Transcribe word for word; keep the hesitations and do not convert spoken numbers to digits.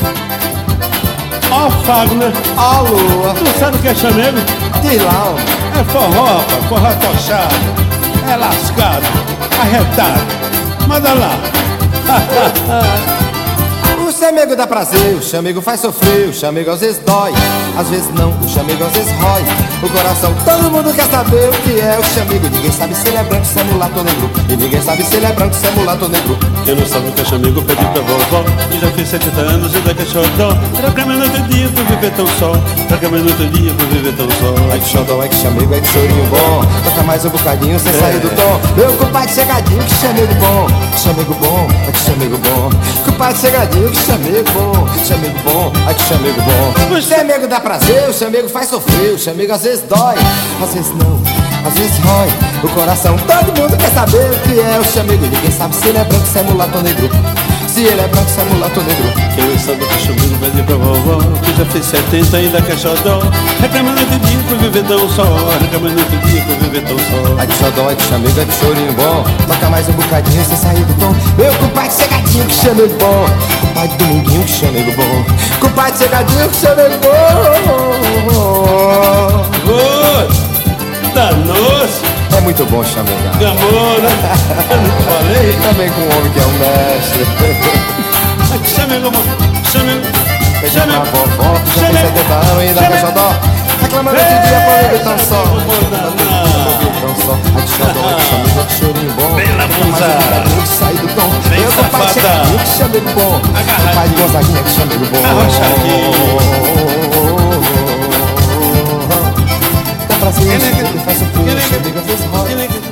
Ó Fagner, Ó lua, tu sabe o que é chamego? diz lá, homem. É forró, rapaz, forró tochado, é lascado, arretado. Manda lá. O chamego dá prazer, o chamego faz sofrer, o chamego às vezes dói, às vezes não, o chamego às vezes rói o coração. Todo mundo quer saber o que é o chamego. Ninguém sabe se ele é branco, se é mulato ou negro. E ninguém sabe se ele é branco, se é mulato ou negro. Quem não sabe o que é chamego, pede pra vovó, que já fez setenta anos e daqui é xodó. Troca mais outro dia por viver tão só, troca mais outro dia por viver tão só. Ai que xodó, ai que chamego, ai que chorinho bom. Toca mais um bocadinho sem sair do tom. Meu compadre chegadinho, que chamego bom. Que chamego bom, ai que chamego bom. Compadre chegadinho, que chamego bom. Chamego bom, ai que chamego bom. O chamego dá prazer, o chamego faz sofrer. O chamego às vezes dói, às vezes não, às vezes rói o coração. Todo mundo quer saber o que é o chamego. Ninguém sabe se ele é branco, se é mulato ou negro. Se ele é branco, se é mulato ou negro. Quem não sabe o que é chamego, pede pra vovó, que já fez setenta e ainda quer xodó. Reclamando outro dia por viver tão só, reclamando outro dia por viver tão só. Ai que xodó, ai que chamego, ai que chorinho bom. Toca mais um bocadinho sem sair do tom. Meu compadre chegadinho, que chamego bom. Compadre Dominguinho, que chamego bom. Compadre chegadinho, que chamego bom. Oi, danou-se, É muito bom chamegar. gamou, né? Eu não falei. Também com um homem que é um mestre. Ai, que chamego, chamego, Pede pra chamego. vovó, que já tem Chamego. setenta anos e ainda quer xodó. Reclamando esse dia pra viver tão só. Tão só. Ai que xodó, ai que chamego, ai que chorinho bom. Bela Toca mais um musa. bocadinho que sai do tom. Bem Meu compadre safada. chegadinho, que chamego bom. Compadre Gonzaguinha, que chamego bom. Arrochadinho. Dá prazer, Ele é que- chamego faz sofrer. ele é que- Chamego às vezes rói. ele é que-